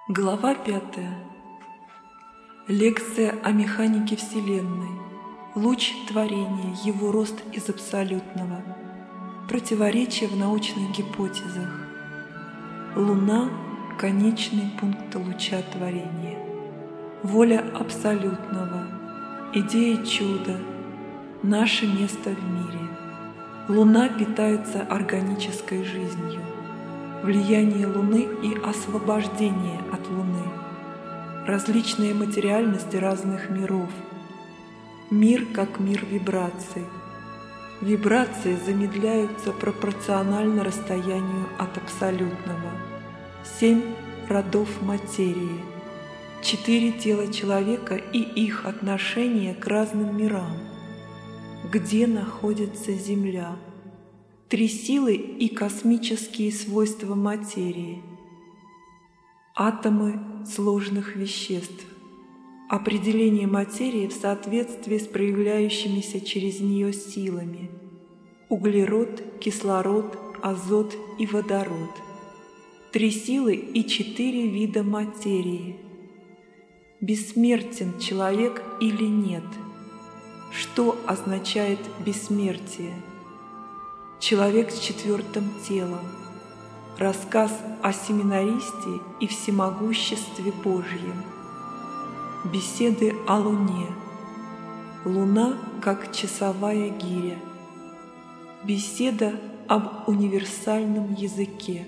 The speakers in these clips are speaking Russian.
Глава 5. Лекция о механике Вселенной. Луч творения, его рост из абсолютного. Противоречия в научных гипотезах. Луна – конечный пункт луча творения. Воля абсолютного. Идея чуда. Наше место в мире. Луна питается органической жизнью. Влияние Луны и освобождение от Луны. Различные материальности разных миров. Мир как мир вибраций. Вибрации замедляются пропорционально расстоянию от абсолютного. 7 родов материи. 4 тела человека и их отношение к разным мирам. Где находится Земля? 3 силы и космические свойства материи. Атомы сложных веществ. Определение материи в соответствии с проявляющимися через нее силами. Углерод, кислород, азот и водород. 3 силы и 4 вида материи. Бессмертен человек или нет? Что означает бессмертие? Человек с 4-м телом. Рассказ о семинаристе и всемогуществе Божьем. Беседы о Луне. Луна как часовая гиря. Беседа об универсальном языке.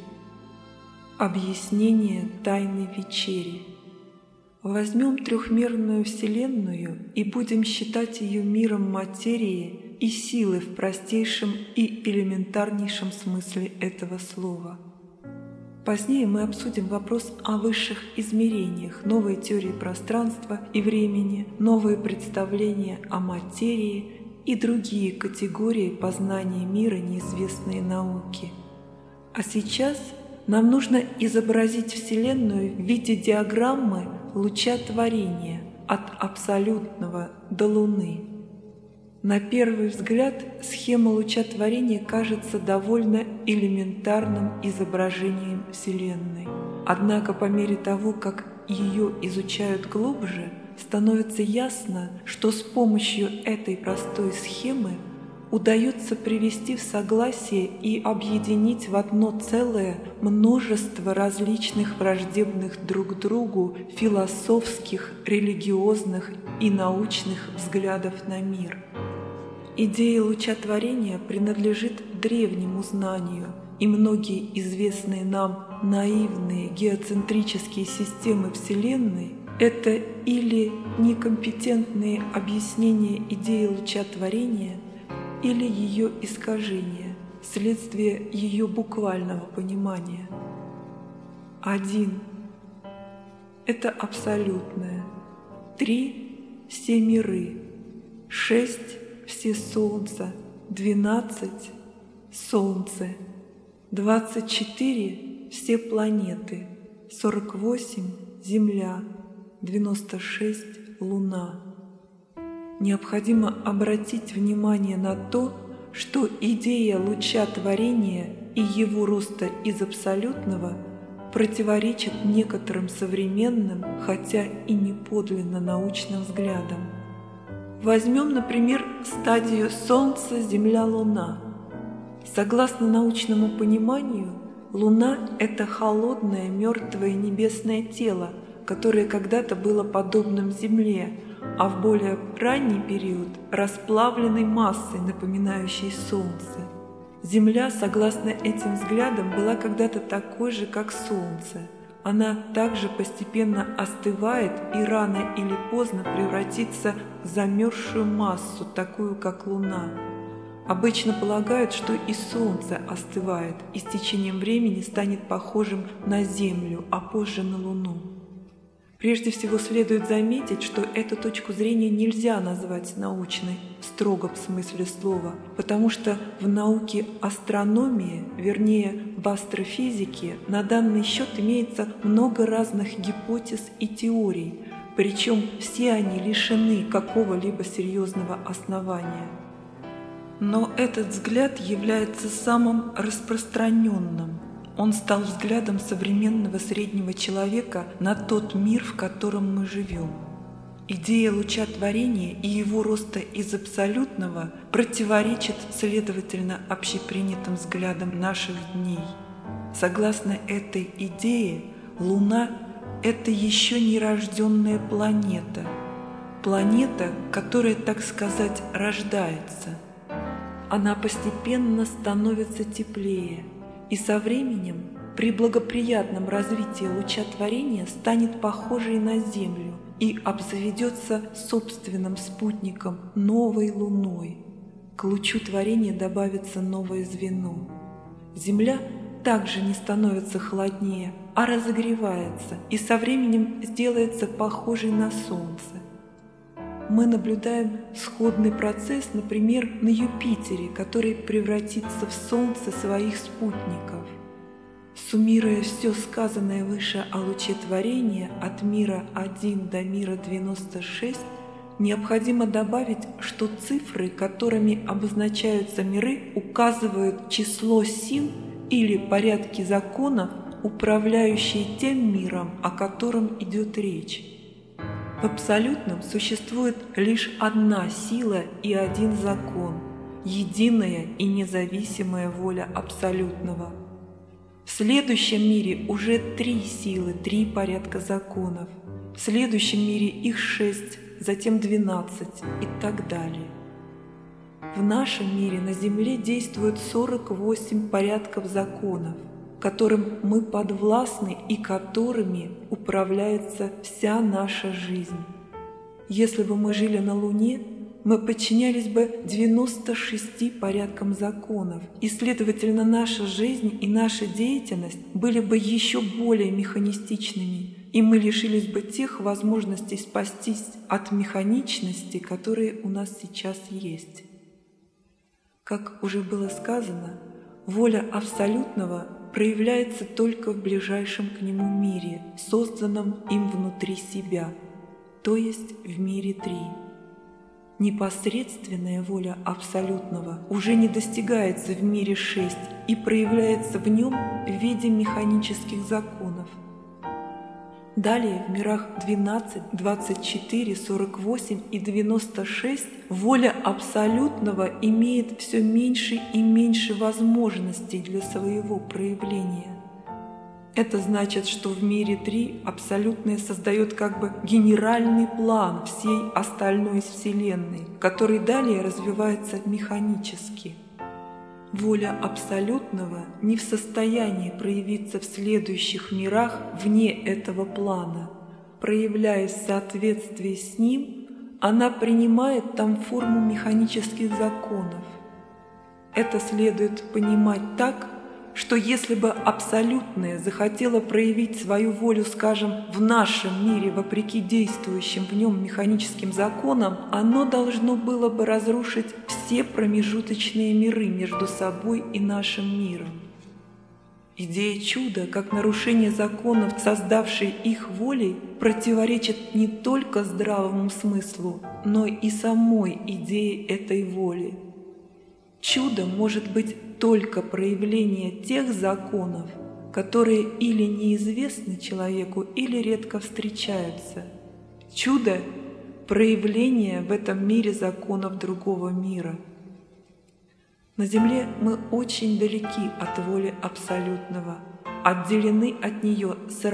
Объяснение тайны вечери. Возьмем трехмерную Вселенную и будем считать ее миром материи и силы в простейшем и элементарнейшем смысле этого слова. Позднее мы обсудим вопрос о высших измерениях, новые теории пространства и времени, новые представления о материи и другие категории познания мира, неизвестные науке. А сейчас нам нужно изобразить Вселенную в виде диаграммы луча творения от абсолютного до Луны. На первый взгляд схема луча творения кажется довольно элементарным изображением Вселенной. Однако по мере того, как ее изучают глубже, становится ясно, что с помощью этой простой схемы удается привести в согласие и объединить в одно целое множество различных враждебных друг другу философских, религиозных и научных взглядов на мир. Идея луча творения принадлежит древнему знанию, и многие известные нам наивные геоцентрические системы Вселенной – это или некомпетентные объяснения идеи луча творения, или ее искажение, следствие ее буквального понимания. 1 – это абсолютное, 3 – все миры, 6 – все солнца, 12 – солнце, 24 – все планеты, 48 – Земля, 96 – Луна. Необходимо обратить внимание на то, что идея луча творения и его роста из абсолютного противоречит некоторым современным, хотя и не подлинно научным взглядам. Возьмем, например, стадию Солнце, Земля, Луна. Согласно научному пониманию, Луна – это холодное, мертвое небесное тело, которое когда-то было подобным Земле, а в более ранний период – расплавленной массой, напоминающей Солнце. Земля, согласно этим взглядам, была когда-то такой же, как Солнце. Она также постепенно остывает и рано или поздно превратится в замерзшую массу, такую как Луна. Обычно полагают, что и Солнце остывает и с течением времени станет похожим на Землю, а позже на Луну. Прежде всего следует заметить, что эту точку зрения нельзя назвать научной в строгом смысле слова, потому что в науке астрономии, вернее в астрофизике, на данный счет имеется много разных гипотез и теорий, причем все они лишены какого-либо серьезного основания. Но этот взгляд является самым распространенным, он стал взглядом современного среднего человека на тот мир, в котором мы живем. Идея луча творения и его роста из абсолютного противоречит, следовательно, общепринятым взглядам наших дней. Согласно этой идее, Луна – это еще не рожденная планета. Планета, которая, так сказать, рождается. Она постепенно становится теплее, и со временем, при благоприятном развитии луча творения, станет похожей на Землю и обзаведется собственным спутником, новой Луной. К лучу творения добавится новое звено. Земля также не становится холоднее, а разогревается и со временем сделается похожей на Солнце. Мы наблюдаем сходный процесс, например, на Юпитере, который превратится в Солнце своих спутников. Суммируя все сказанное выше о луче творения от мира 1 до мира 96, необходимо добавить, что цифры, которыми обозначаются миры, указывают число сил или порядки законов, управляющие тем миром, о котором идет речь. В абсолютном существует лишь одна сила и один закон, единая и независимая воля абсолютного. В следующем мире уже 3 силы, 3 порядка законов. В следующем мире их 6, затем 12 и так далее. В нашем мире на Земле действует 48 порядков законов, которым мы подвластны и которыми управляется вся наша жизнь. Если бы мы жили на Луне, мы подчинялись бы 96 порядкам законов, и, следовательно, наша жизнь и наша деятельность были бы еще более механистичными, и мы лишились бы тех возможностей спастись от механичности, которые у нас сейчас есть. Как уже было сказано, воля абсолютного проявляется только в ближайшем к нему мире, созданном им внутри себя, то есть в мире 3. Непосредственная воля абсолютного уже не достигается в мире 6 и проявляется в нем в виде механических законов. Далее в мирах 12, 24, 48 и 96 воля абсолютного имеет все меньше и меньше возможностей для своего проявления. Это значит, что в мире 3 абсолютное создает как бы генеральный план всей остальной Вселенной, который далее развивается механически. Воля абсолютного не в состоянии проявиться в следующих мирах вне этого плана. Проявляясь в соответствии с ним, она принимает там форму механических законов. Это следует понимать так, что если бы абсолютное захотело проявить свою волю, скажем, в нашем мире вопреки действующим в нем механическим законам, оно должно было бы разрушить все промежуточные миры между собой и нашим миром. Идея чуда, как нарушение законов, создавшей их волей, противоречит не только здравому смыслу, но и самой идее этой воли. Чудо может быть только проявление тех законов, которые или неизвестны человеку, или редко встречаются. Чудо – проявление в этом мире законов другого мира. На Земле мы очень далеки от воли абсолютного, отделены от нее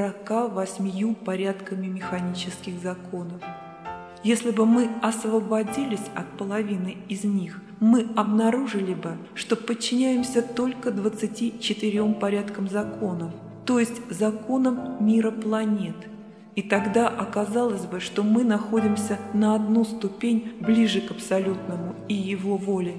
48 порядками механических законов. Если бы мы освободились от половины из них, мы обнаружили бы, что подчиняемся только 24 порядкам законов, то есть законам мира планет. И тогда оказалось бы, что мы находимся на одну ступень ближе к абсолютному и его воле.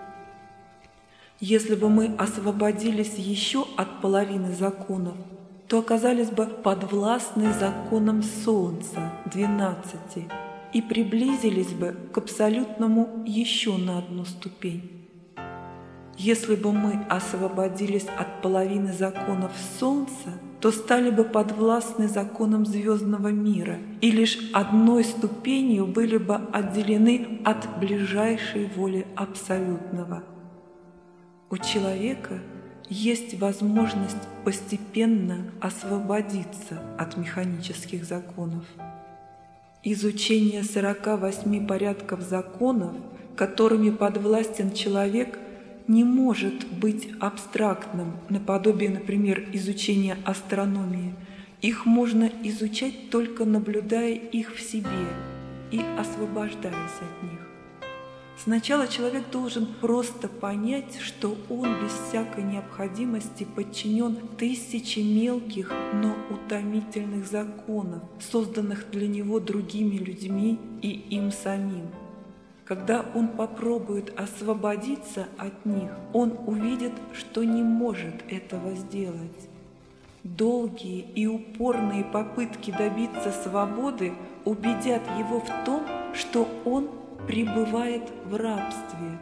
Если бы мы освободились еще от половины законов, то оказались бы подвластны законам Солнца, 12, и приблизились бы к абсолютному еще на одну ступень. Если бы мы освободились от половины законов Солнца, то стали бы подвластны законам звездного мира и лишь одной ступенью были бы отделены от ближайшей воли абсолютного. У человека есть возможность постепенно освободиться от механических законов. Изучение 48 порядков законов, которыми подвластен человек, не может быть абстрактным, наподобие, например, изучения астрономии. Их можно изучать только наблюдая их в себе и освобождаясь от них. Сначала человек должен просто понять, что он без всякой необходимости подчинен тысяче мелких, но утомительных законов, созданных для него другими людьми и им самим. Когда он попробует освободиться от них, он увидит, что не может этого сделать. Долгие и упорные попытки добиться свободы убедят его в том, что он пребывает в рабстве.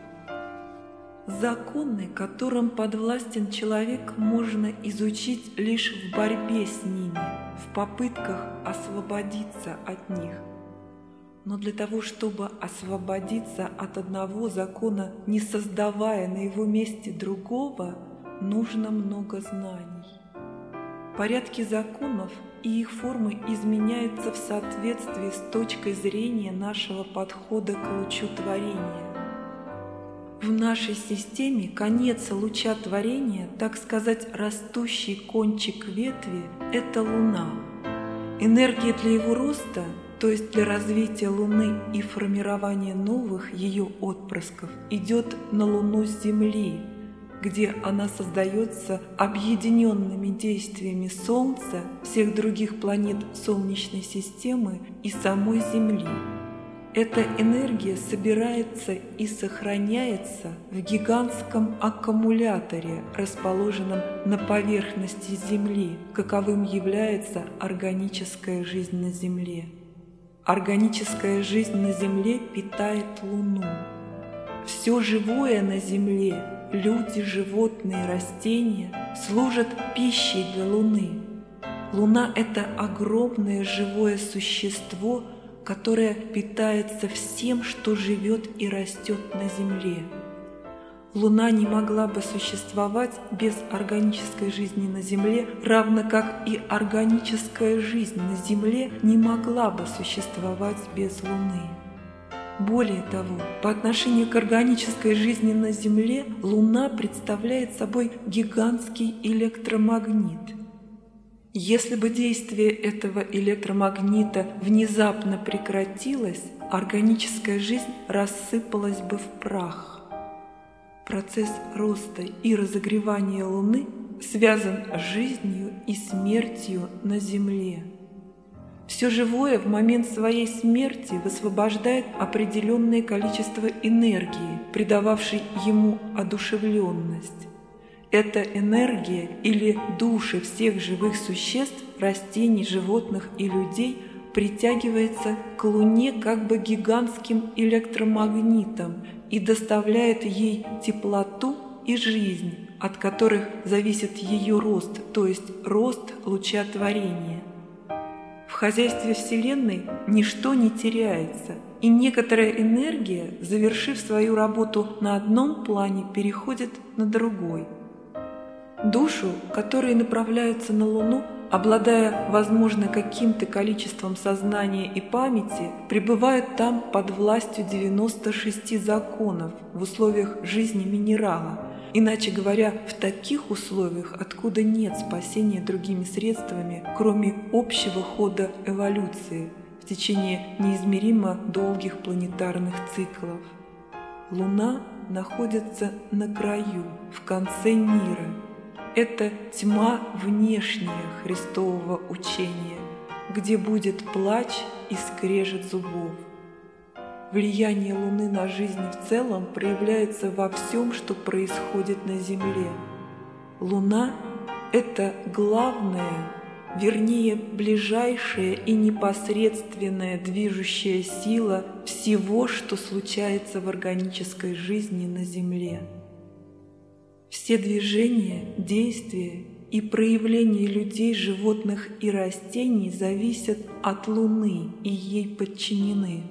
Законы, которым подвластен человек, можно изучить лишь в борьбе с ними, в попытках освободиться от них. Но для того, чтобы освободиться от одного закона, не создавая на его месте другого, нужно много знаний. Порядки законов и их формы изменяются в соответствии с точкой зрения нашего подхода к лучу творения. В нашей системе конец луча творения, так сказать, растущий кончик ветви – это Луна. Энергия для его роста, то есть для развития Луны и формирования новых ее отпрысков, идет на Луну с Земли, где она создается объединенными действиями Солнца, всех других планет Солнечной системы и самой Земли. Эта энергия собирается и сохраняется в гигантском аккумуляторе, расположенном на поверхности Земли, каковым является органическая жизнь на Земле. Органическая жизнь на Земле питает Луну. Все живое на Земле, люди, животные, растения, служат пищей для Луны. Луна – это огромное живое существо, которое питается всем, что живет и растет на Земле. Луна не могла бы существовать без органической жизни на Земле, равно как и органическая жизнь на Земле не могла бы существовать без Луны. Более того, по отношению к органической жизни на Земле Луна представляет собой гигантский электромагнит. Если бы действие этого электромагнита внезапно прекратилось, органическая жизнь рассыпалась бы в прах. Процесс роста и разогревания Луны связан с жизнью и смертью на Земле. Все живое в момент своей смерти высвобождает определенное количество энергии, придававшей ему одушевленность. Эта энергия или души всех живых существ, растений, животных и людей притягивается к Луне как бы гигантским электромагнитом и доставляет ей теплоту и жизнь, от которых зависит ее рост, то есть рост луча творения. В хозяйстве Вселенной ничто не теряется, и некоторая энергия, завершив свою работу на одном плане, переходит на другой. Душу, которые направляются на Луну, обладая, возможно, каким-то количеством сознания и памяти, пребывают там под властью 96 законов в условиях жизни минерала. Иначе говоря, в таких условиях, откуда нет спасения другими средствами, кроме общего хода эволюции в течение неизмеримо долгих планетарных циклов. Луна находится на краю, в конце мира. Это тьма внешняя Христового учения, где будет плач и скрежет зубов. Влияние Луны на жизнь в целом проявляется во всем, что происходит на Земле. Луна – это главная, вернее, ближайшая и непосредственная движущая сила всего, что случается в органической жизни на Земле. Все движения, действия и проявления людей, животных и растений зависят от Луны и ей подчинены.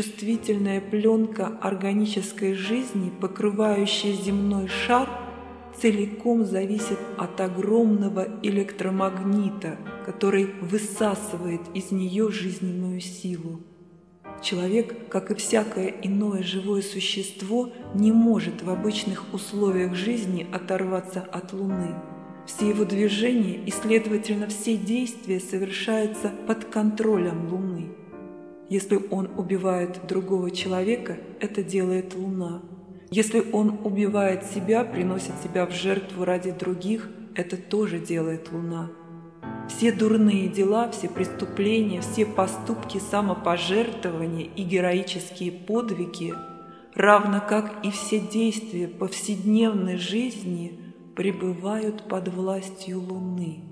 Чувствительная пленка органической жизни, покрывающая земной шар, целиком зависит от огромного электромагнита, который высасывает из нее жизненную силу. Человек, как и всякое иное живое существо, не может в обычных условиях жизни оторваться от Луны. Все его движения и, следовательно, все действия совершаются под контролем Луны. Если он убивает другого человека, это делает Луна. Если он убивает себя, приносит себя в жертву ради других, это тоже делает Луна. Все дурные дела, все преступления, все поступки самопожертвования и героические подвиги, равно как и все действия повседневной жизни, пребывают под властью Луны.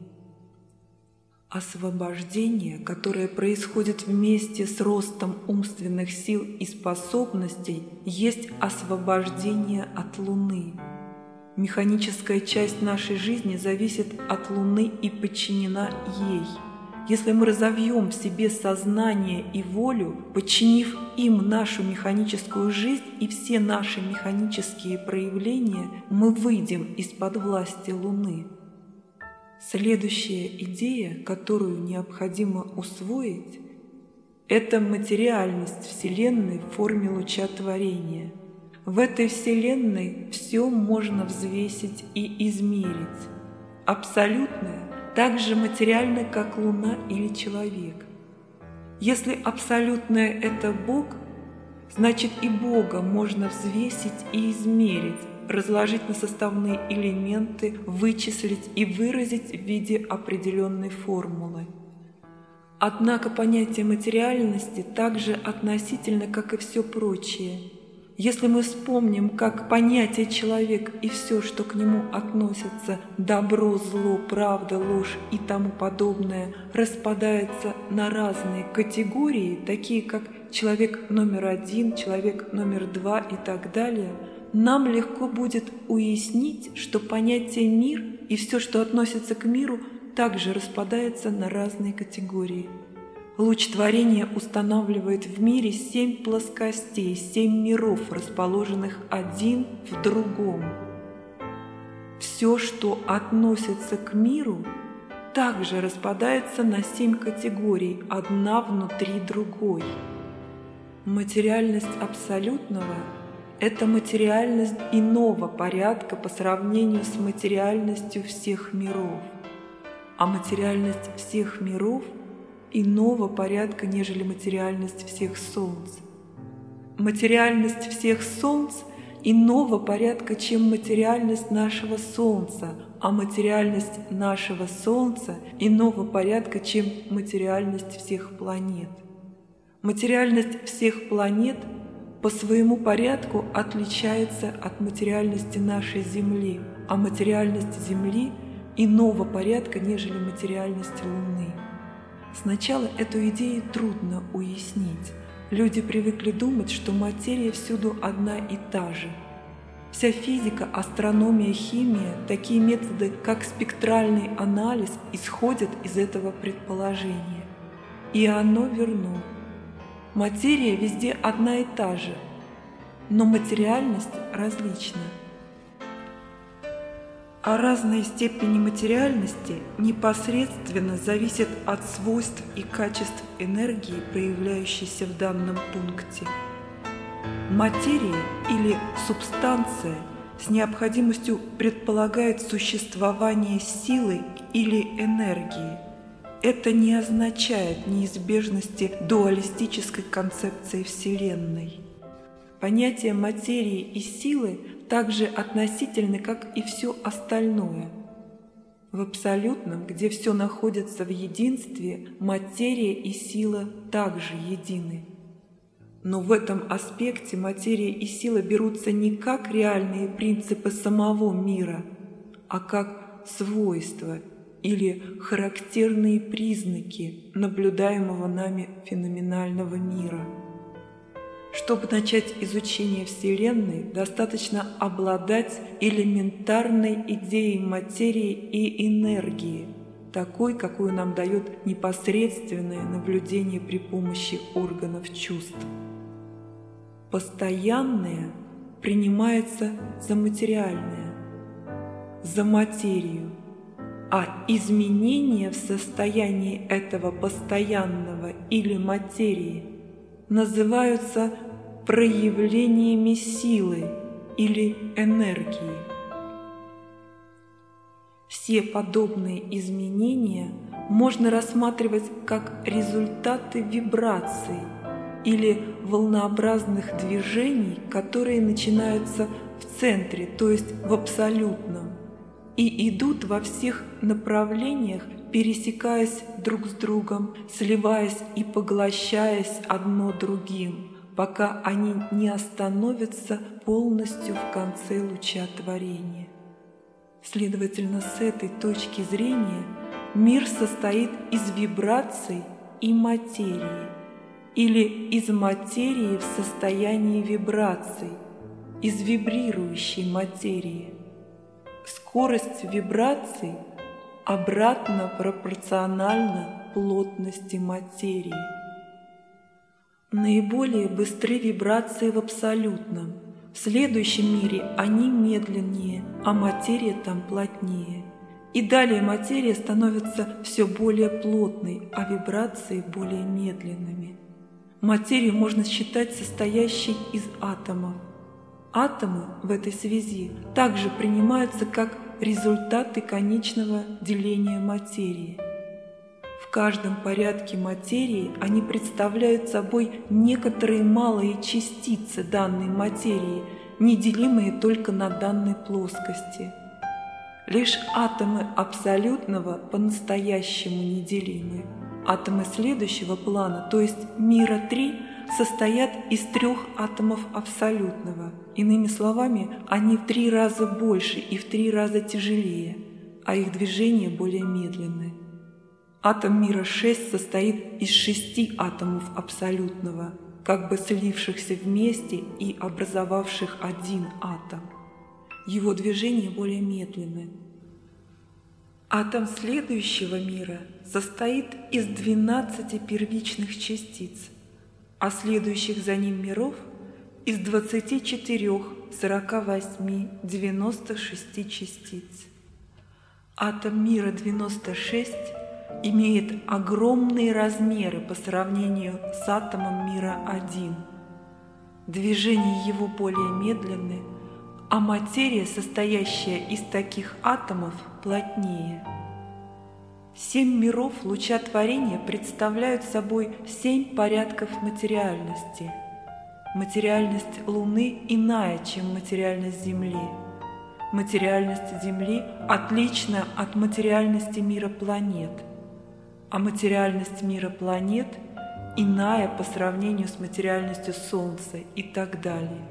Освобождение, которое происходит вместе с ростом умственных сил и способностей, есть освобождение от Луны. Механическая часть нашей жизни зависит от Луны и подчинена ей. Если мы разовьем в себе сознание и волю, подчинив им нашу механическую жизнь и все наши механические проявления, мы выйдем из-под власти Луны. Следующая идея, которую необходимо усвоить, это материальность Вселенной в форме луча творения. В этой Вселенной все можно взвесить и измерить. Абсолютное так же материально, как Луна или человек. Если абсолютное – это Бог, значит и Бога можно взвесить и измерить, разложить на составные элементы, вычислить и выразить в виде определенной формулы. Однако понятие материальности также относительно, как и все прочее. Если мы вспомним, как понятие «человек» и все, что к нему относится, добро, зло, правда, ложь и тому подобное, распадается на разные категории, такие как человек номер 1, человек номер 2 и так далее, нам легко будет уяснить, что понятие «мир» и все, что относится к миру, также распадается на разные категории. Луч творения устанавливает в мире 7 плоскостей, 7 миров, расположенных один в другом. Все, что относится к миру, также распадается на 7 категорий, одна внутри другой. Материальность абсолютного – это материальность иного порядка по сравнению с материальностью всех миров. А материальность всех миров – иного порядка, нежели материальность всех солнц. Материальность всех солнц иного порядка, чем материальность нашего Солнца, а материальность нашего Солнца иного порядка, чем материальность всех планет. Материальность всех планет по своему порядку отличается от материальности нашей Земли, а материальность Земли иного порядка, нежели материальность Луны. Сначала эту идею трудно уяснить. Люди привыкли думать, что материя всюду одна и та же. Вся физика, астрономия, химия, такие методы, как спектральный анализ, исходят из этого предположения. И оно верно. Материя везде одна и та же, но материальность различна. А разные степени материальности непосредственно зависят от свойств и качеств энергии, проявляющейся в данном пункте. Материя или субстанция с необходимостью предполагает существование силы или энергии. Это не означает неизбежности дуалистической концепции Вселенной. Понятия материи и силы также относительны, как и все остальное. В абсолютном, где все находится в единстве, материя и сила также едины. Но в этом аспекте материя и сила берутся не как реальные принципы самого мира, а как свойства или характерные признаки наблюдаемого нами феноменального мира. Чтобы начать изучение Вселенной, достаточно обладать элементарной идеей материи и энергии, такой, какую нам дает непосредственное наблюдение при помощи органов чувств. Постоянное принимается за материальное, за материю, а изменения в состоянии этого постоянного или материи называются проявлениями силы или энергии. Все подобные изменения можно рассматривать как результаты вибраций или волнообразных движений, которые начинаются в центре, то есть в абсолютном, и идут во всех направлениях, пересекаясь друг с другом, сливаясь и поглощаясь одно другим, пока они не остановятся полностью в конце луча творения. Следовательно, с этой точки зрения мир состоит из вибраций и материи, или из материи в состоянии вибраций, из вибрирующей материи. Скорость вибраций обратно пропорциональна плотности материи. Наиболее быстры вибрации в абсолютном. В следующем мире они медленнее, а материя там плотнее. И далее материя становится все более плотной, а вибрации более медленными. Материю можно считать состоящей из атомов. Атомы в этой связи также принимаются как результаты конечного деления материи. В каждом порядке материи они представляют собой некоторые малые частицы данной материи, неделимые только на данной плоскости. Лишь атомы абсолютного по-настоящему неделимы. Атомы следующего плана, то есть мира 3, состоят из 3 атомов абсолютного. Иными словами, они в 3 раза больше и в 3 раза тяжелее, а их движения более медленны. Атом мира 6 состоит из 6 атомов абсолютного, как бы слившихся вместе и образовавших один атом. Его движения более медленны. Атом следующего мира состоит из 12 первичных частиц, а следующих за ним миров из 24, 48, 96 частиц. Атом мира 96 имеет огромные размеры по сравнению с атомом мира 1. Движения его более медленны, а материя, состоящая из таких атомов, плотнее. 7 миров луча творения представляют собой 7 порядков материальности. Материальность Луны иная, чем материальность Земли. Материальность Земли отлична от материальности мира планет, а материальность мира планет иная по сравнению с материальностью Солнца и так далее.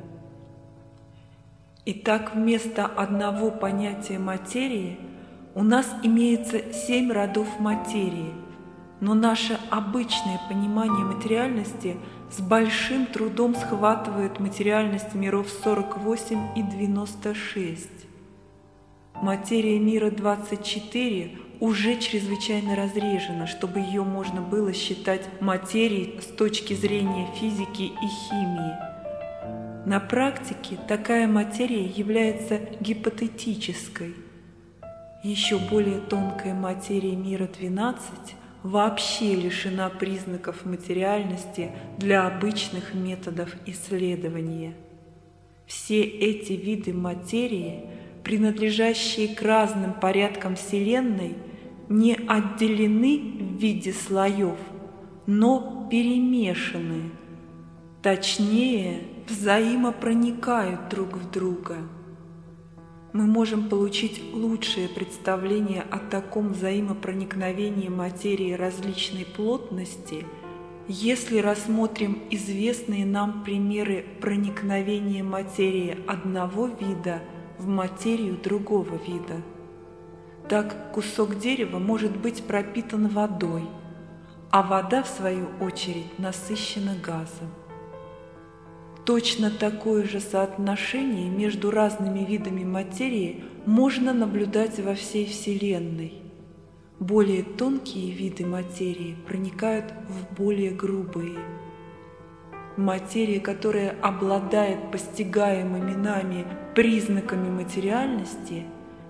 Итак, вместо одного понятия материи у нас имеется 7 родов материи, но наше обычное понимание материальности с большим трудом схватывает материальность миров 48 и 96. Материя мира 24 уже чрезвычайно разрежена, чтобы ее можно было считать материей с точки зрения физики и химии. На практике такая материя является гипотетической. Еще более тонкая материя мира 12 вообще лишена признаков материальности для обычных методов исследования. Все эти виды материи, принадлежащие к разным порядкам Вселенной, не отделены в виде слоев, но перемешаны, точнее, взаимопроникают друг в друга. Мы можем получить лучшее представление о таком взаимопроникновении материи различной плотности, если рассмотрим известные нам примеры проникновения материи одного вида в материю другого вида. Так кусок дерева может быть пропитан водой, а вода, в свою очередь, насыщена газом. Точно такое же соотношение между разными видами материи можно наблюдать во всей Вселенной. Более тонкие виды материи проникают в более грубые. Материя, которая обладает постигаемыми нами признаками материальности,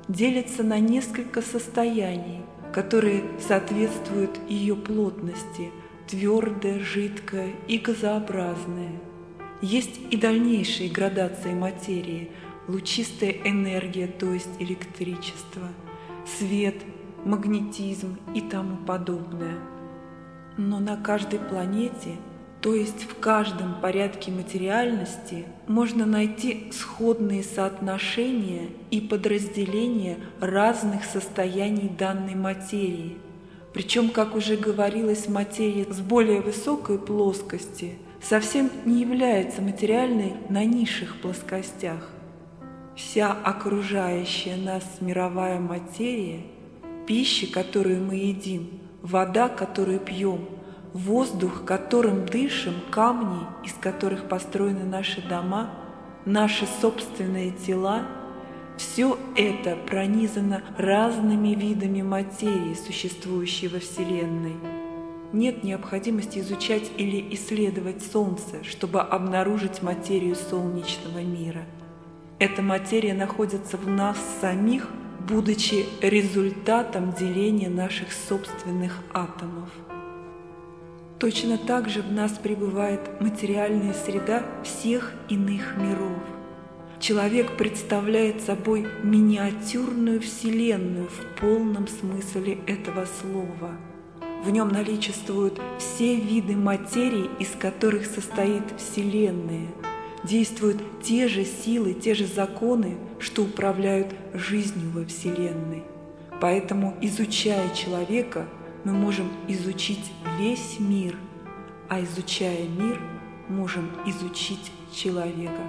делится на несколько состояний, которые соответствуют ее плотности – твердое, жидкое и газообразное. Есть и дальнейшие градации материи – лучистая энергия, то есть электричество, свет, магнетизм и тому подобное. Но на каждой планете, то есть в каждом порядке материальности, можно найти сходные соотношения и подразделения разных состояний данной материи. Причем, как уже говорилось, материя с более высокой плоскости совсем не является материальной на низших плоскостях. Вся окружающая нас мировая материя, пища, которую мы едим, вода, которую пьем, воздух, которым дышим, камни, из которых построены наши дома, наши собственные тела – все это пронизано разными видами материи, существующей во Вселенной. Нет необходимости изучать или исследовать Солнце, чтобы обнаружить материю солнечного мира. Эта материя находится в нас самих, будучи результатом деления наших собственных атомов. Точно так же в нас пребывает материальная среда всех иных миров. Человек представляет собой миниатюрную Вселенную в полном смысле этого слова. В нем наличествуют все виды материи, из которых состоит Вселенная. Действуют те же силы, те же законы, что управляют жизнью во Вселенной. Поэтому, изучая человека, мы можем изучить весь мир, а изучая мир, можем изучить человека.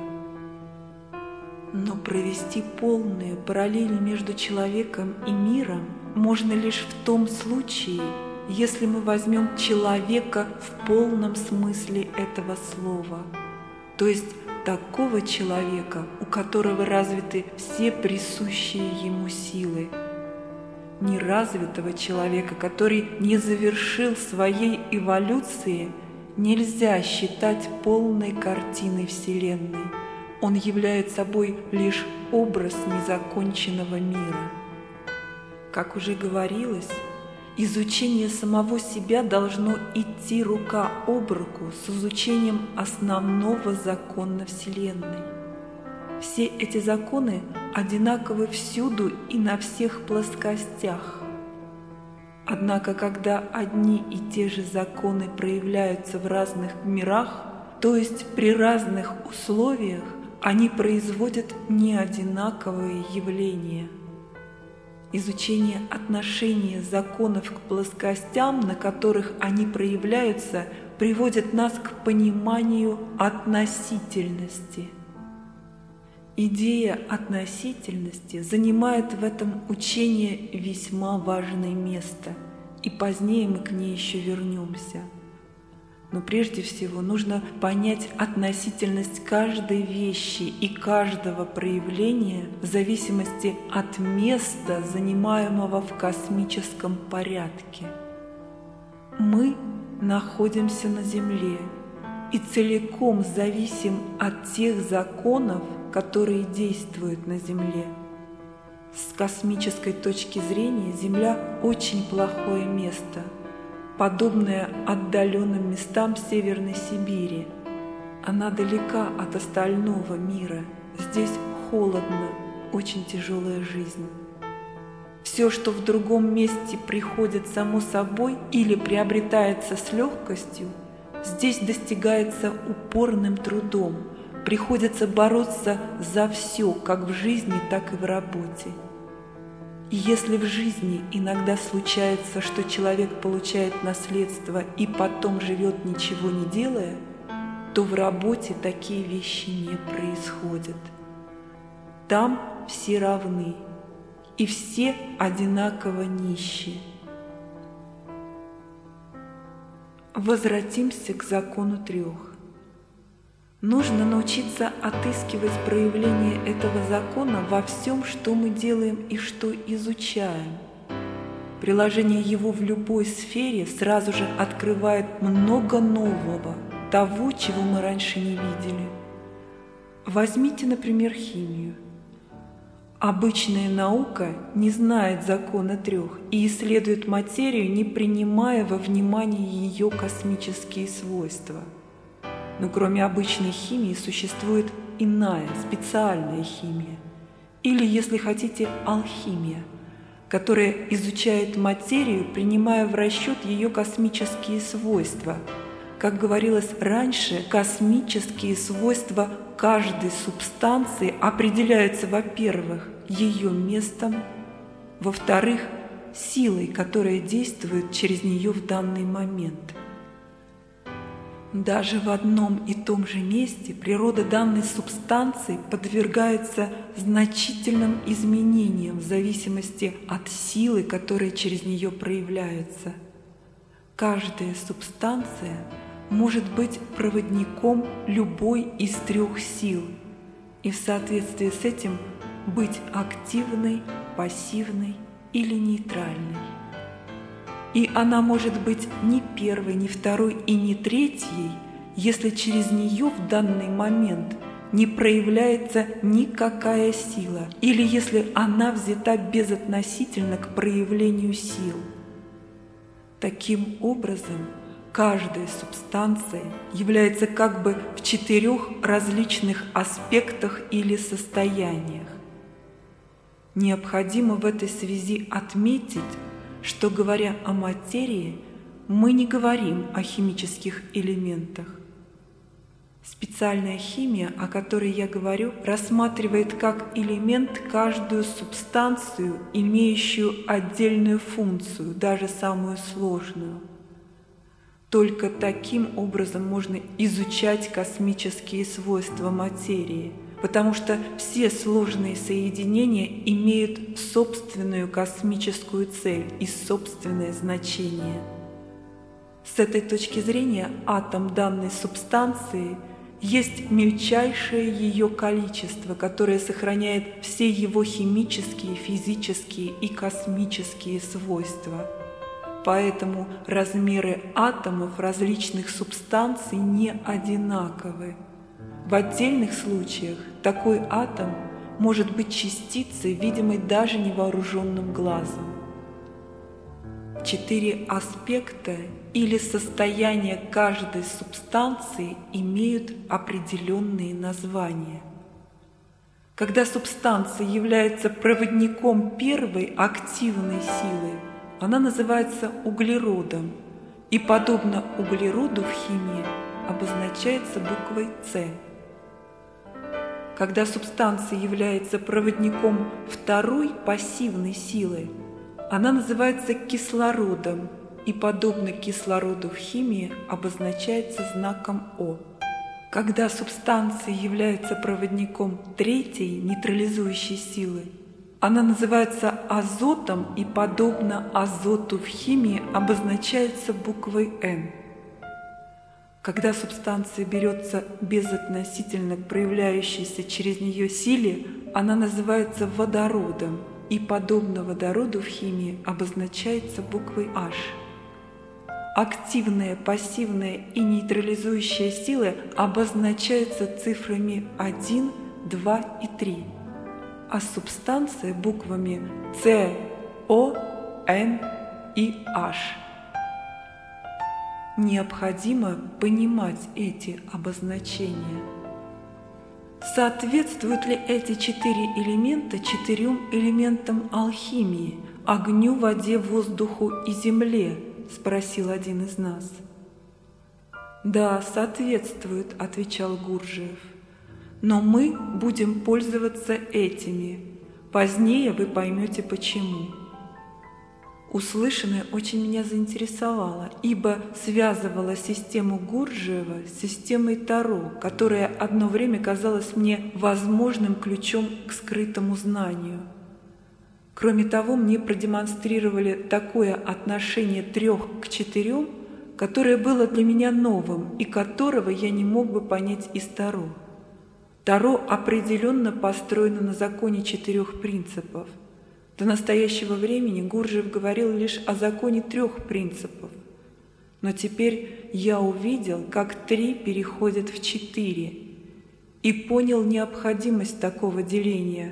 Но провести полную параллель между человеком и миром можно лишь в том случае, если мы возьмем человека в полном смысле этого слова, то есть такого человека, у которого развиты все присущие ему силы. Неразвитого человека, который не завершил своей эволюции, нельзя считать полной картиной Вселенной. Он является собой лишь образ незаконченного мира. Как уже говорилось, изучение самого себя должно идти рука об руку с изучением основного закона Вселенной. Все эти законы одинаковы всюду и на всех плоскостях. Однако, когда одни и те же законы проявляются в разных мирах, то есть при разных условиях, они производят неодинаковые явления. Изучение отношения законов к плоскостям, на которых они проявляются, приводит нас к пониманию относительности. Идея относительности занимает в этом учении весьма важное место, и позднее мы к ней еще вернемся. Но прежде всего нужно понять относительность каждой вещи и каждого проявления в зависимости от места, занимаемого в космическом порядке. Мы находимся на Земле и целиком зависим от тех законов, которые действуют на Земле. С космической точки зрения Земля очень плохое место, подобная отдаленным местам Северной Сибири. Она далека от остального мира, здесь холодно, очень тяжелая жизнь. Все, что в другом месте приходит само собой или приобретается с легкостью, здесь достигается упорным трудом, приходится бороться за все, как в жизни, так и в работе. И если в жизни иногда случается, что человек получает наследство и потом живет ничего не делая, то в работе такие вещи не происходят. Там все равны, и все одинаково нищие. Возвратимся к закону 3. Нужно научиться отыскивать проявление этого закона во всем, что мы делаем и что изучаем. Приложение его в любой сфере сразу же открывает много нового, того, чего мы раньше не видели. Возьмите, например, химию. Обычная наука не знает закона трех и исследует материю, не принимая во внимание ее космические свойства. Но кроме обычной химии существует иная, специальная химия, или, если хотите, алхимия, которая изучает материю, принимая в расчет ее космические свойства. Как говорилось раньше, космические свойства каждой субстанции определяются, во-первых, ее местом, во-вторых, силой, которая действует через нее в данный момент. Даже в одном и том же месте природа данной субстанции подвергается значительным изменениям в зависимости от силы, которая через нее проявляется. Каждая субстанция может быть проводником любой из трех сил и в соответствии с этим быть активной, пассивной или нейтральной. И она может быть ни первой, ни второй и ни третьей, если через нее в данный момент не проявляется никакая сила, или если она взята безотносительно к проявлению сил. Таким образом, каждая субстанция является как бы в 4 различных аспектах или состояниях. Необходимо в этой связи отметить, что, говоря о материи, мы не говорим о химических элементах. Специальная химия, о которой я говорю, рассматривает как элемент каждую субстанцию, имеющую отдельную функцию, даже самую сложную. Только таким образом можно изучать космические свойства материи, потому что все сложные соединения имеют собственную космическую цель и собственное значение. С этой точки зрения атом данной субстанции есть мельчайшее ее количество, которое сохраняет все его химические, физические и космические свойства. Поэтому размеры атомов различных субстанций не одинаковы. В отдельных случаях такой атом может быть частицей, видимой даже невооруженным глазом. 4 аспекта или состояния каждой субстанции имеют определенные названия. Когда субстанция является проводником первой активной силы, она называется углеродом и, подобно углероду в химии, обозначается буквой С. Когда субстанция является проводником второй пассивной силы, она называется кислородом и, подобно кислороду в химии, обозначается знаком О. Когда субстанция является проводником третьей нейтрализующей силы, она называется азотом и, подобно азоту в химии, обозначается буквой Н. Когда субстанция берется безотносительно к проявляющейся через нее силе, она называется водородом и, подобно водороду в химии, обозначается буквой H. Активная, пассивная и нейтрализующая силы обозначаются цифрами 1, 2 и 3, а субстанция буквами С, О, Н и H. Необходимо понимать эти обозначения. Соответствуют ли эти 4 элемента 4 элементам алхимии – огню, воде, воздуху и земле? – спросил один из нас. «Да, соответствуют», – отвечал Гурджиев. «Но мы будем пользоваться этими. Позднее вы поймете, почему». Услышанное очень меня заинтересовало, ибо связывало систему Гурджиева с системой Таро, которая одно время казалась мне возможным ключом к скрытому знанию. Кроме того, мне продемонстрировали такое отношение 3 к 4, которое было для меня новым и которого я не мог бы понять из Таро. Таро определенно построено на законе 4 принципов. До настоящего времени Гурджиев говорил лишь о законе 3 принципов. Но теперь я увидел, как 3 переходят в 4, и понял необходимость такого деления,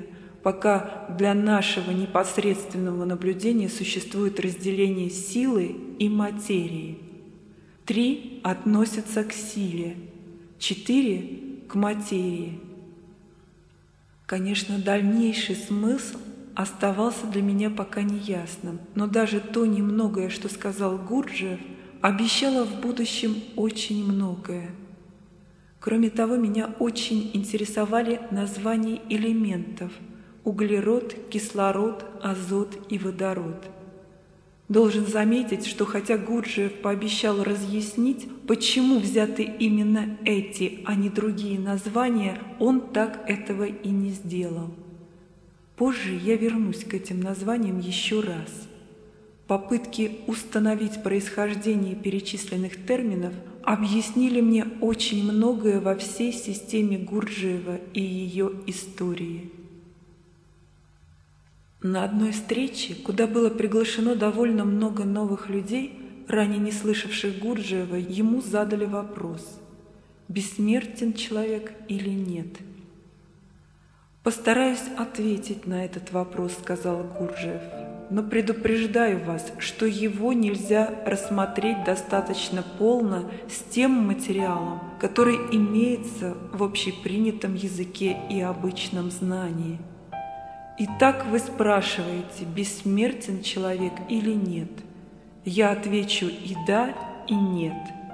пока для нашего непосредственного наблюдения существует разделение силы и материи. 3 относятся к силе, 4 – к материи. Конечно, дальнейший смысл оставался для меня пока неясным, но даже то немногое, что сказал Гурджиев, обещало в будущем очень многое. Кроме того, меня очень интересовали названия элементов – углерод, кислород, азот и водород. Должен заметить, что хотя Гурджиев пообещал разъяснить, почему взяты именно эти, а не другие названия, он так этого и не сделал. Позже я вернусь к этим названиям еще раз. Попытки установить происхождение перечисленных терминов объяснили мне очень многое во всей системе Гурджиева и ее истории. На одной встрече, куда было приглашено довольно много новых людей, ранее не слышавших Гурджиева, ему задали вопрос: бессмертен человек или нет? «Постараюсь ответить на этот вопрос», — сказал Гурджиев, «но предупреждаю вас, что его нельзя рассмотреть достаточно полно с тем материалом, который имеется в общепринятом языке и обычном знании. Итак, вы спрашиваете, бессмертен человек или нет? Я отвечу и да, и нет.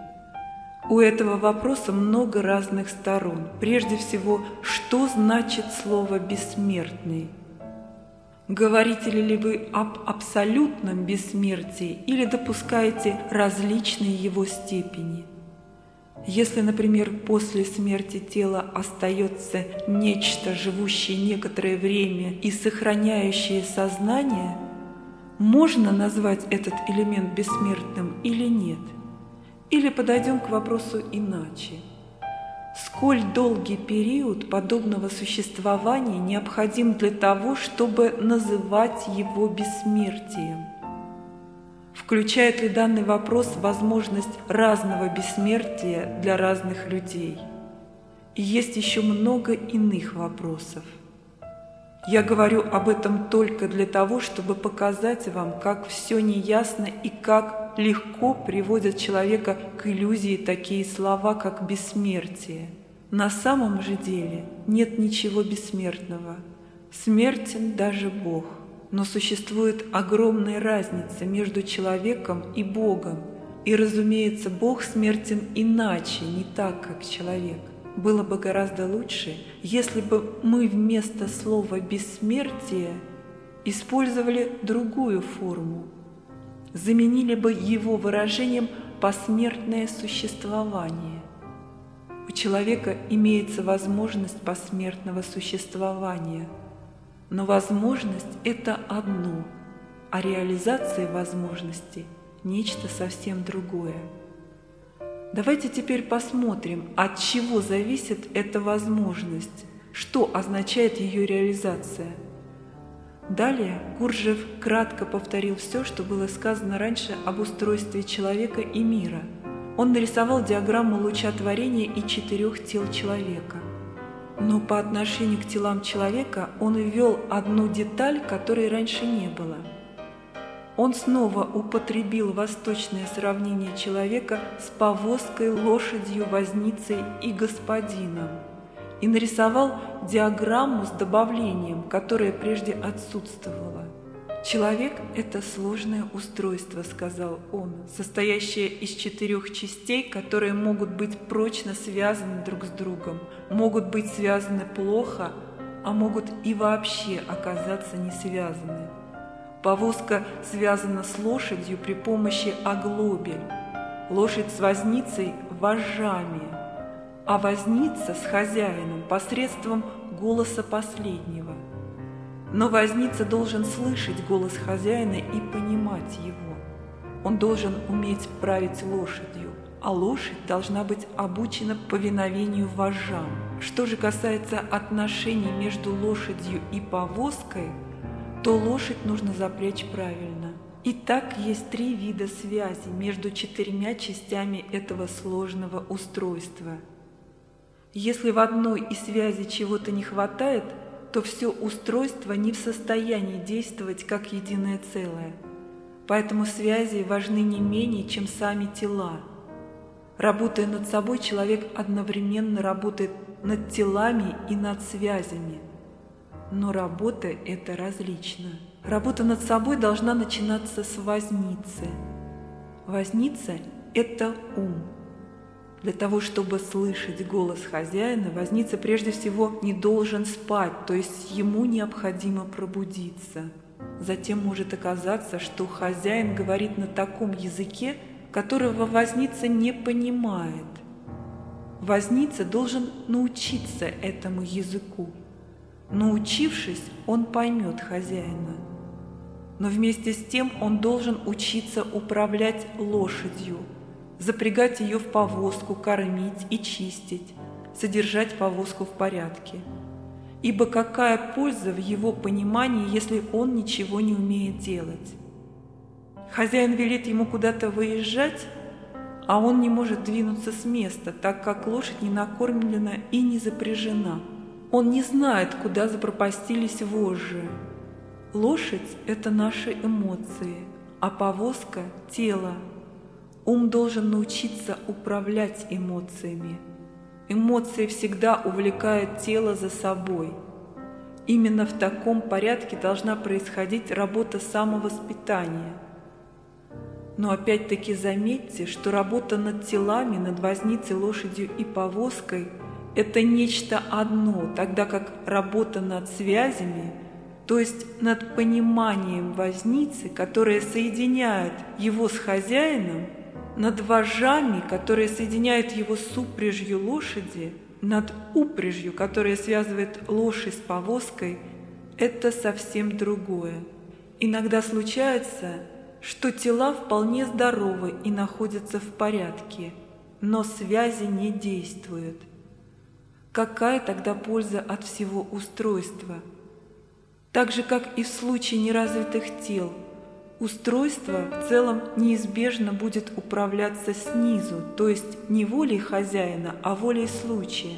У этого вопроса много разных сторон. Прежде всего, что значит слово «бессмертный»? Говорите ли вы об абсолютном бессмертии или допускаете различные его степени? Если, например, после смерти тела остается нечто, живущее некоторое время и сохраняющее сознание, можно назвать этот элемент бессмертным или нет? Или подойдем к вопросу иначе. Сколь долгий период подобного существования необходим для того, чтобы называть его бессмертием? Включает ли данный вопрос возможность разного бессмертия для разных людей? И есть еще много иных вопросов. Я говорю об этом только для того, чтобы показать вам, как все неясно и как легко приводят человека к иллюзии такие слова, как бессмертие. На самом же деле нет ничего бессмертного. Смертен даже Бог. Но существует огромная разница между человеком и Богом. И, разумеется, Бог смертен иначе, не так, как человек. Было бы гораздо лучше, если бы мы вместо слова «бессмертие» использовали другую форму, заменили бы его выражением «посмертное существование». У человека имеется возможность посмертного существования, но возможность – это одно, а реализация возможности – нечто совсем другое. Давайте теперь посмотрим, от чего зависит эта возможность, что означает ее реализация. Далее Гурджиев кратко повторил все, что было сказано раньше об устройстве человека и мира. Он нарисовал диаграмму луча творения и 4 тел человека. Но по отношению к телам человека он ввел одну деталь, которой раньше не было. Он снова употребил восточное сравнение человека с повозкой, лошадью, возницей и господином и нарисовал диаграмму с добавлением, которое прежде отсутствовало. «Человек – это сложное устройство», – сказал он, состоящее из 4 частей, которые могут быть прочно связаны друг с другом, могут быть связаны плохо, а могут и вообще оказаться не связаны. Повозка связана с лошадью при помощи оглобель, лошадь с возницей – вожжами, а возница с хозяином посредством голоса последнего. Но возница должен слышать голос хозяина и понимать его. Он должен уметь править лошадью, а лошадь должна быть обучена повиновению вожжам. Что же касается отношений между лошадью и повозкой, то лошадь нужно запрячь правильно. Итак, есть 3 вида связи между 4 частями этого сложного устройства. Если в одной из связей чего-то не хватает, то все устройство не в состоянии действовать как единое целое. Поэтому связи важны не менее, чем сами тела. Работая над собой, человек одновременно работает над телами и над связями. Но работа эта различна. Работа над собой должна начинаться с возницы. Возница – это ум. Для того, чтобы слышать голос хозяина, возница прежде всего не должен спать, то есть ему необходимо пробудиться. Затем может оказаться, что хозяин говорит на таком языке, которого возница не понимает. Возница должен научиться этому языку. Научившись, он поймет хозяина. Но вместе с тем он должен учиться управлять лошадью, запрягать ее в повозку, кормить и чистить, содержать повозку в порядке. Ибо какая польза в его понимании, если он ничего не умеет делать? Хозяин велит ему куда-то выезжать, а он не может двинуться с места, так как лошадь не накормлена и не запряжена. Он не знает, куда запропастились вожжи. Лошадь – это наши эмоции, а повозка – тело. Ум должен научиться управлять эмоциями. Эмоции всегда увлекают тело за собой. Именно в таком порядке должна происходить работа самовоспитания. Но опять-таки заметьте, что работа над телами, над возницей, лошадью и повозкой – это нечто одно, тогда как работа над связями, то есть над пониманием возницы, которая соединяет его с хозяином, над вожжами, которые соединяют его с упряжью лошади, над упряжью, которая связывает лошадь с повозкой, это совсем другое. Иногда случается, что тела вполне здоровы и находятся в порядке, но связи не действуют. Какая тогда польза от всего устройства? Так же, как и в случае неразвитых тел, устройство в целом неизбежно будет управляться снизу, то есть не волей хозяина, а волей случая.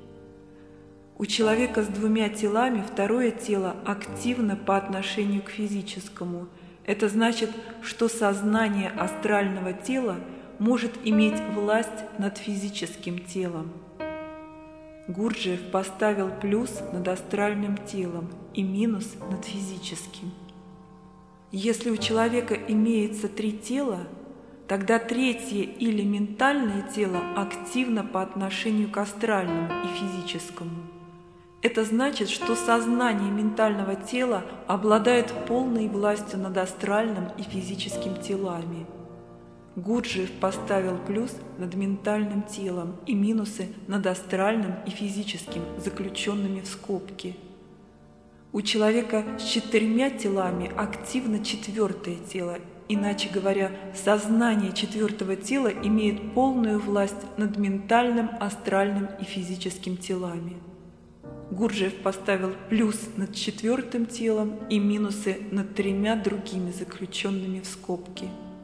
У человека с двумя телами второе тело активно по отношению к физическому. Это значит, что сознание астрального тела может иметь власть над физическим телом. Гурджиев поставил плюс над астральным телом и минус над физическим. Если у человека имеется 3 тела, тогда третье или ментальное тело активно по отношению к астральному и физическому. Это значит, что сознание ментального тела обладает полной властью над астральным и физическим телами. Гурджиев поставил плюс над ментальным телом и минусы над астральным и физическим, заключенными в скобки. У человека с 4 телами активно 4-е тело, иначе говоря, сознание 4-го тела имеет полную власть над ментальным, астральным и физическим телами. Гурджиев поставил плюс над 4-м телом и минусы над 3 другими, заключенными в скобки.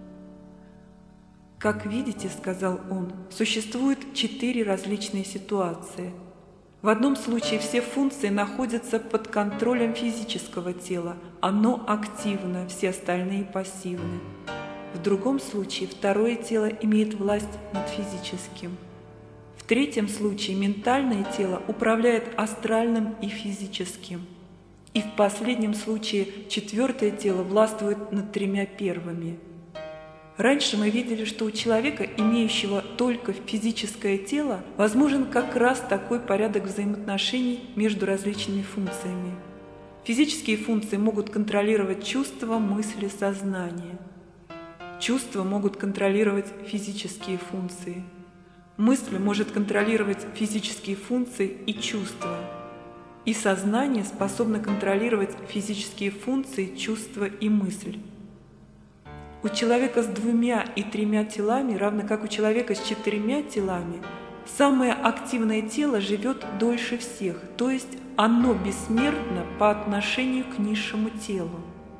«Как видите, — сказал он, — существует 4 различные ситуации. В одном случае все функции находятся под контролем физического тела, оно активно, все остальные пассивны. В другом случае второе тело имеет власть над физическим. В третьем случае ментальное тело управляет астральным и физическим. И в последнем случае 4-е тело властвует над 3 первыми. Раньше мы видели, что у человека, имеющего только физическое тело, возможен как раз такой порядок взаимоотношений между различными функциями. Физические функции могут контролировать чувства, мысли, сознание. Чувства могут контролировать физические функции. Мысль может контролировать физические функции и чувства. И сознание способно контролировать физические функции, чувства и мысль. У человека с 2 и 3 телами, равно как у человека с 4 телами, самое активное тело живет дольше всех, то есть оно бессмертно по отношению к низшему телу.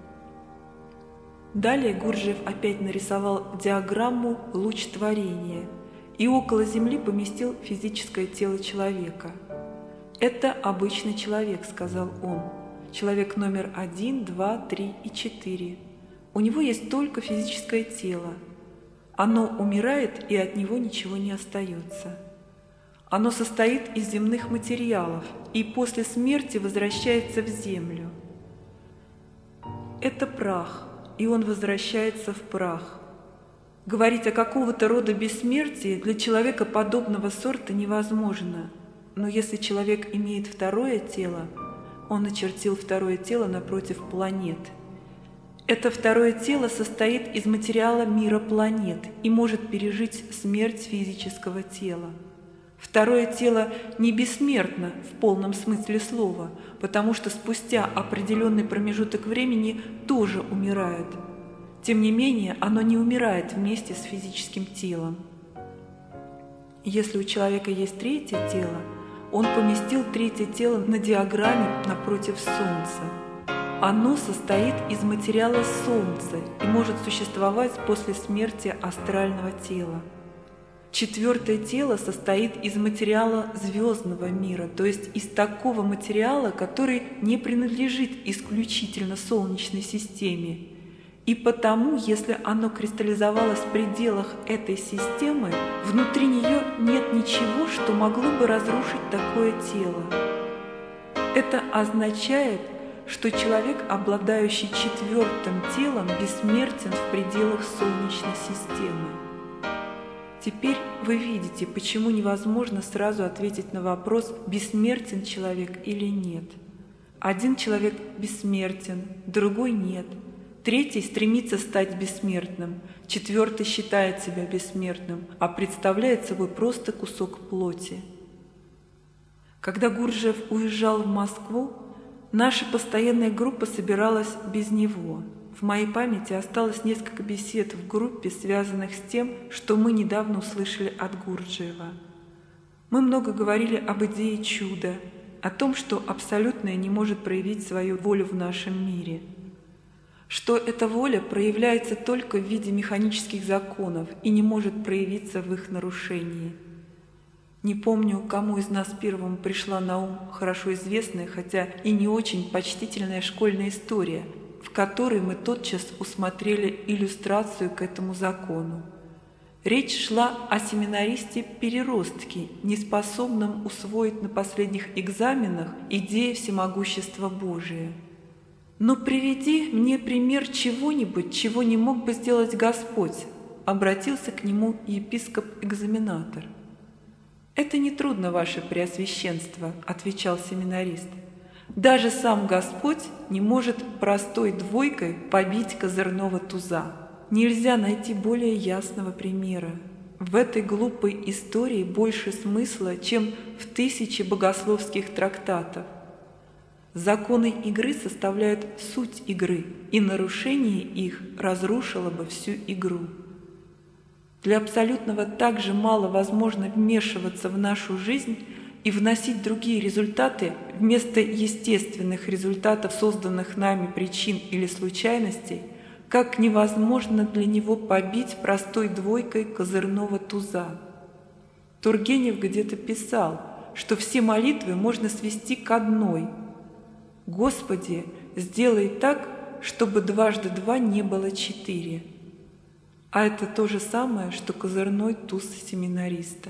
Далее Гурджиев опять нарисовал диаграмму «Луч творения» и около Земли поместил физическое тело человека. «Это обычный человек», — сказал он. «Человек номер 1, 2, 3 и 4. У него есть только физическое тело. Оно умирает, и от него ничего не остается. Оно состоит из земных материалов и после смерти возвращается в землю. Это прах, и он возвращается в прах. Говорить о какого-то рода бессмертии для человека подобного сорта невозможно, но если человек имеет второе тело, он начертил второе тело напротив планет. Это второе тело состоит из материала мира планет и может пережить смерть физического тела. Второе тело не бессмертно в полном смысле слова, потому что спустя определенный промежуток времени тоже умирает. Тем не менее, оно не умирает вместе с физическим телом. Если у человека есть третье тело, он поместил третье тело на диаграмме напротив Солнца. Оно состоит из материала Солнца и может существовать после смерти астрального тела. Четвертое тело состоит из материала звездного мира, то есть из такого материала, который не принадлежит исключительно Солнечной системе. И потому, если оно кристаллизовалось в пределах этой системы, внутри нее нет ничего, что могло бы разрушить такое тело. Это означает, что человек, обладающий четвертым телом, бессмертен в пределах Солнечной системы. Теперь вы видите, почему невозможно сразу ответить на вопрос, бессмертен человек или нет. Один человек бессмертен, другой нет. Третий стремится стать бессмертным, четвертый считает себя бессмертным, а представляет собой просто кусок плоти. Когда Гурджиев уезжал в Москву, наша постоянная группа собиралась без него. В моей памяти осталось несколько бесед в группе, связанных с тем, что мы недавно услышали от Гурджиева. Мы много говорили об идее чуда, о том, что абсолютное не может проявить свою волю в нашем мире, что эта воля проявляется только в виде механических законов и не может проявиться в их нарушении. Не помню, кому из нас первым пришла на ум хорошо известная, хотя и не очень почтительная школьная история, в которой мы тотчас усмотрели иллюстрацию к этому закону. Речь шла о семинаристе-переростке, неспособном усвоить на последних экзаменах идею всемогущества Божия. «Но приведи мне пример чего-нибудь, чего не мог бы сделать Господь», — обратился к нему епископ-экзаменатор. «Это нетрудно, ваше преосвященство», — отвечал семинарист. «Даже сам Господь не может простой двойкой побить козырного туза. Нельзя найти более ясного примера. В этой глупой истории больше смысла, чем в 1000 богословских трактатов. Законы игры составляют суть игры, и нарушение их разрушило бы всю игру. Для абсолютного так же мало возможно вмешиваться в нашу жизнь и вносить другие результаты вместо естественных результатов созданных нами причин или случайностей, как невозможно для него побить простой двойкой козырного туза. Тургенев где-то писал, что все молитвы можно свести к одной: «Господи, сделай так, чтобы 2 × 2 не было 4». А это то же самое, что козырной туз семинариста.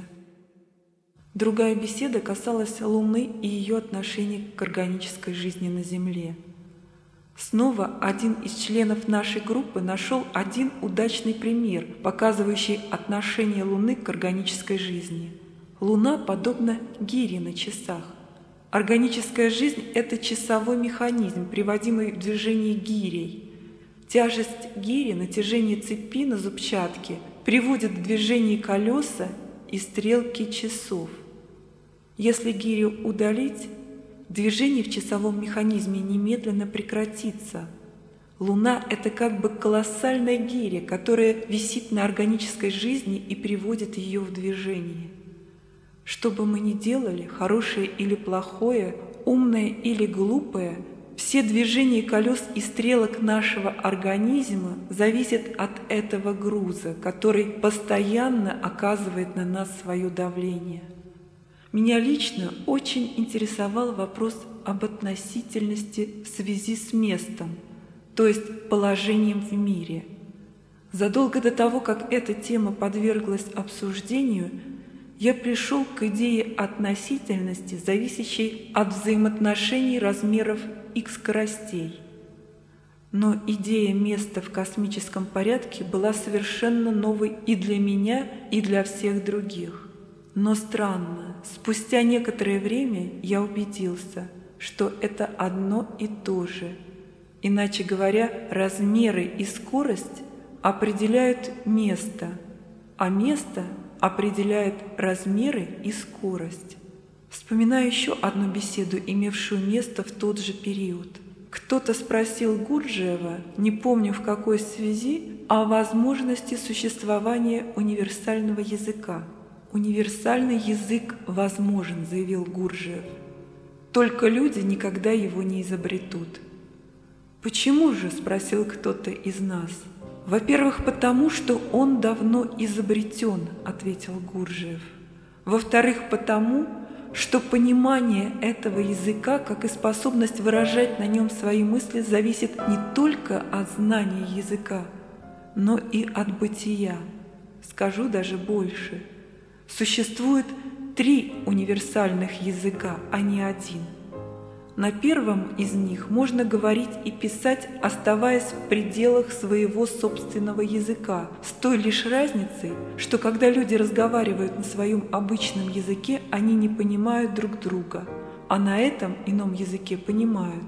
Другая беседа касалась Луны и ее отношений к органической жизни на Земле. Снова один из членов нашей группы нашел один удачный пример, показывающий отношение Луны к органической жизни. Луна подобна гире на часах. Органическая жизнь – это часовой механизм, приводимый в движение гирей. Тяжесть гири, натяжение цепи на зубчатке приводит в движение колеса и стрелки часов. Если гирю удалить, движение в часовом механизме немедленно прекратится. Луна – это как бы колоссальная гиря, которая висит на органической жизни и приводит ее в движение. Что бы мы ни делали, хорошее или плохое, умное или глупое, все движения колес и стрелок нашего организма зависят от этого груза, который постоянно оказывает на нас свое давление. Меня лично очень интересовал вопрос об относительности в связи с местом, то есть положением в мире. Задолго до того, как эта тема подверглась обсуждению, я пришел к идее относительности, зависящей от взаимоотношений размеров и скоростей. Но идея места в космическом порядке была совершенно новой и для меня, и для всех других. Но странно, спустя некоторое время я убедился, что это одно и то же. Иначе говоря, размеры и скорость определяют место, а место определяет размеры и скорость. Вспоминаю еще одну беседу, имевшую место в тот же период. Кто-то спросил Гурджиева, не помню в какой связи, о возможности существования универсального языка. «Универсальный язык возможен», — заявил Гурджиев. «Только люди никогда его не изобретут». «Почему же?» — спросил кто-то из нас. «Во-первых, потому что он давно изобретен», — ответил Гурджиев. «Во-вторых, потому что понимание этого языка, как и способность выражать на нем свои мысли, зависит не только от знания языка, но и от бытия. Скажу даже больше. Существует 3 универсальных языка, а не один. На первом из них можно говорить и писать, оставаясь в пределах своего собственного языка, с той лишь разницей, что когда люди разговаривают на своем обычном языке, они не понимают друг друга, а на этом ином языке понимают.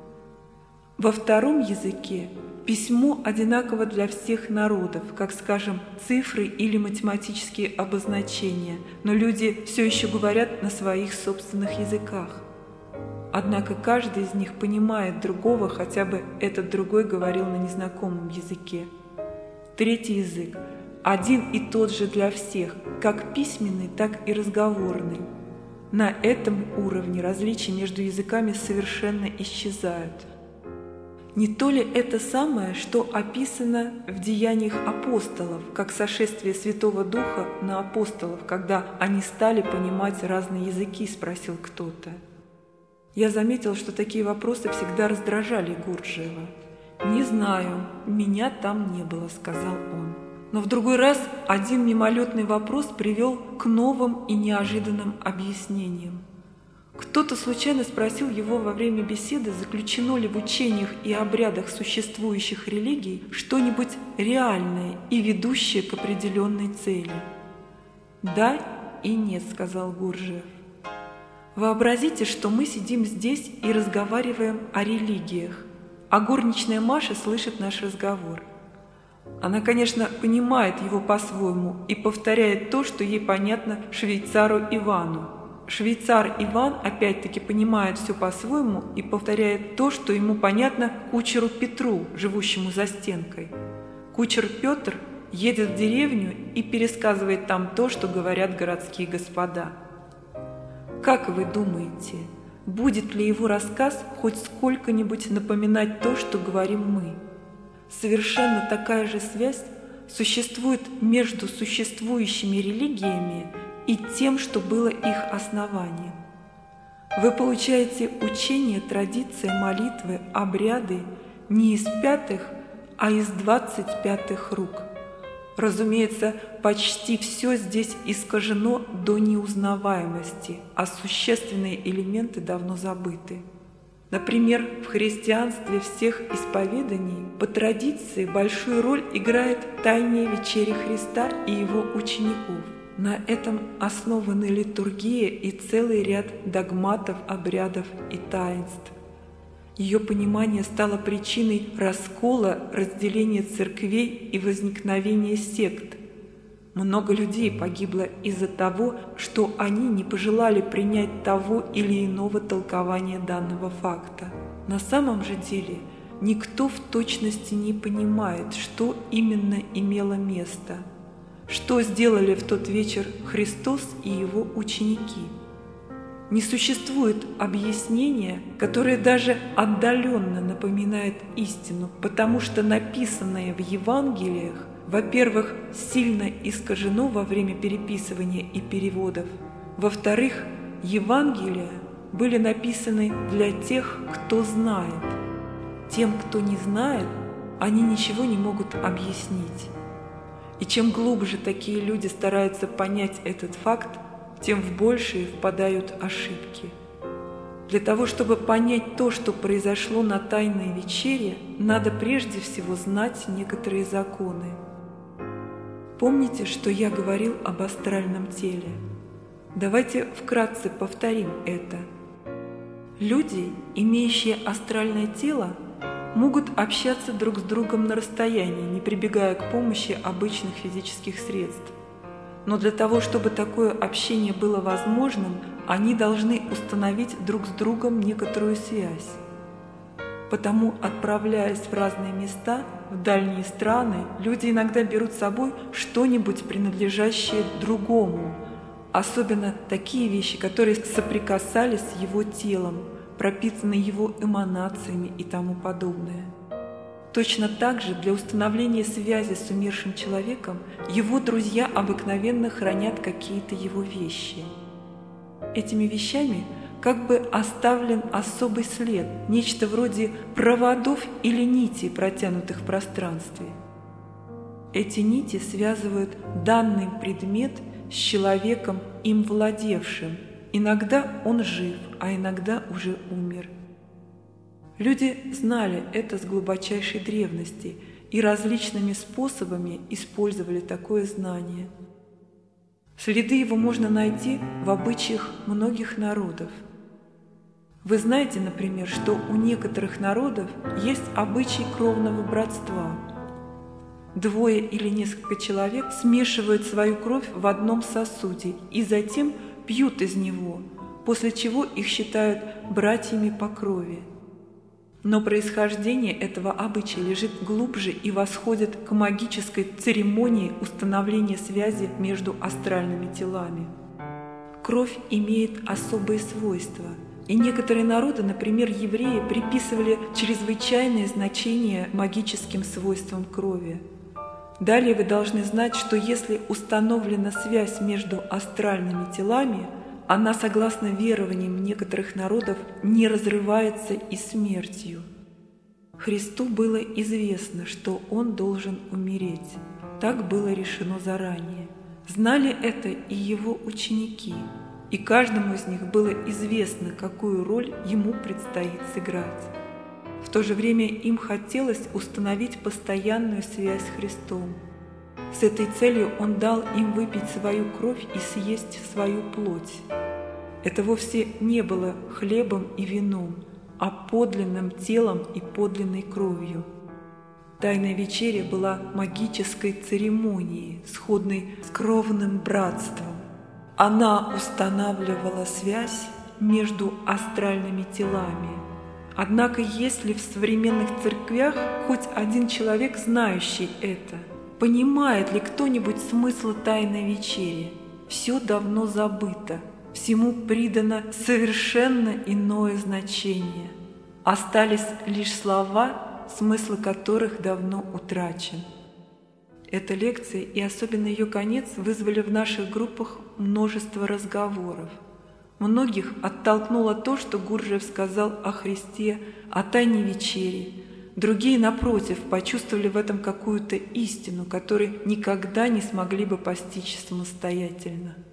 Во втором языке письмо одинаково для всех народов, как, скажем, цифры или математические обозначения, но люди все еще говорят на своих собственных языках. Однако каждый из них понимает другого, хотя бы этот другой говорил на незнакомом языке. Третий язык один и тот же для всех, как письменный, так и разговорный. На этом уровне различия между языками совершенно исчезают. Не то ли это самое, что описано в деяниях апостолов, как сошествие Святого Духа на апостолов, когда они стали понимать разные языки, спросил кто-то. Я заметил, что такие вопросы всегда раздражали Гурджиева. «Не знаю, меня там не было», — сказал он. Но в другой раз один мимолетный вопрос привел к новым и неожиданным объяснениям. Кто-то случайно спросил его во время беседы, заключено ли в учениях и обрядах существующих религий что-нибудь реальное и ведущее к определенной цели. «Да и нет», — сказал Гурджиев. Вообразите, что мы сидим здесь и разговариваем о религиях, а горничная Маша слышит наш разговор. Она, конечно, понимает его по-своему и повторяет то, что ей понятно швейцару Ивану. Швейцар Иван опять-таки понимает все по-своему и повторяет то, что ему понятно кучеру Петру, живущему за стенкой. Кучер Петр едет в деревню и пересказывает там то, что говорят городские господа. Как вы думаете, будет ли его рассказ хоть сколько-нибудь напоминать то, что говорим мы? Совершенно такая же связь существует между существующими религиями и тем, что было их основанием. Вы получаете учение, традиции, молитвы, обряды не из пятых, а из 25-х рук. Разумеется, почти все здесь искажено до неузнаваемости, а существенные элементы давно забыты. Например, в христианстве всех исповеданий по традиции большую роль играет Тайная вечеря Христа и его учеников. На этом основаны литургия и целый ряд догматов, обрядов и таинств. Ее понимание стало причиной раскола, разделения церквей и возникновения сект. Много людей погибло из-за того, что они не пожелали принять того или иного толкования данного факта. На самом же деле никто в точности не понимает, что именно имело место, что сделали в тот вечер Христос и его ученики. Не существует объяснения, которое даже отдаленно напоминает истину, потому что написанное в Евангелиях, во-первых, сильно искажено во время переписывания и переводов, Во-вторых, Евангелия были написаны для тех, кто знает. Тем, кто не знает, они ничего не могут объяснить. И чем глубже такие люди стараются понять этот факт, тем в большие впадают ошибки. Для того, чтобы понять то, что произошло на Тайной вечере, надо прежде всего знать некоторые законы. Помните, что я говорил об астральном теле? Давайте вкратце повторим это. Люди, имеющие астральное тело, могут общаться друг с другом на расстоянии, не прибегая к помощи обычных физических средств. Но для того, чтобы такое общение было возможным, они должны установить друг с другом некоторую связь. Потому, отправляясь в разные места, в дальние страны, люди иногда берут с собой что-нибудь, принадлежащее другому, особенно такие вещи, которые соприкасались с его телом, пропитаны его эманациями и тому подобное. Точно так же для установления связи с умершим человеком его друзья обыкновенно хранят какие-то его вещи. Этими вещами как бы оставлен особый след, нечто вроде проводов или нитей, протянутых в пространстве. Эти нити связывают данный предмет с человеком, им владевшим. Иногда он жив, а иногда уже умер. Люди знали это с глубочайшей древности и различными способами использовали такое знание. Следы его можно найти в обычаях многих народов. Вы знаете, например, что у некоторых народов есть обычай кровного братства. Двое или несколько человек смешивают свою кровь в одном сосуде и затем пьют из него, после чего их считают братьями по крови. Но происхождение этого обычая лежит глубже и восходит к магической церемонии установления связи между астральными телами. Кровь имеет особые свойства, и некоторые народы, например, евреи, приписывали чрезвычайное значение магическим свойствам крови. Далее вы должны знать, что если установлена связь между астральными телами, она, согласно верованиям некоторых народов, не разрывается и смертью. Христу было известно, что Он должен умереть. Так было решено заранее. Знали это и Его ученики, и каждому из них было известно, какую роль Ему предстоит сыграть. В то же время им хотелось установить постоянную связь с Христом. С этой целью Он дал им выпить свою кровь и съесть свою плоть. Это вовсе не было хлебом и вином, а подлинным телом и подлинной кровью. Тайная вечеря была магической церемонией, сходной с кровным братством. Она устанавливала связь между астральными телами. Однако, есть ли в современных церквях хоть один человек, знающий это? Понимает ли кто-нибудь смысл Тайной вечери? Все давно забыто, всему придано совершенно иное значение. Остались лишь слова, смысл которых давно утрачен. Эта лекция и особенно ее конец вызвали в наших группах множество разговоров. Многих оттолкнуло то, что Гурджиев сказал о Христе, о Тайной вечере. Другие, напротив, почувствовали в этом какую-то истину, которую никогда не смогли бы постичь самостоятельно.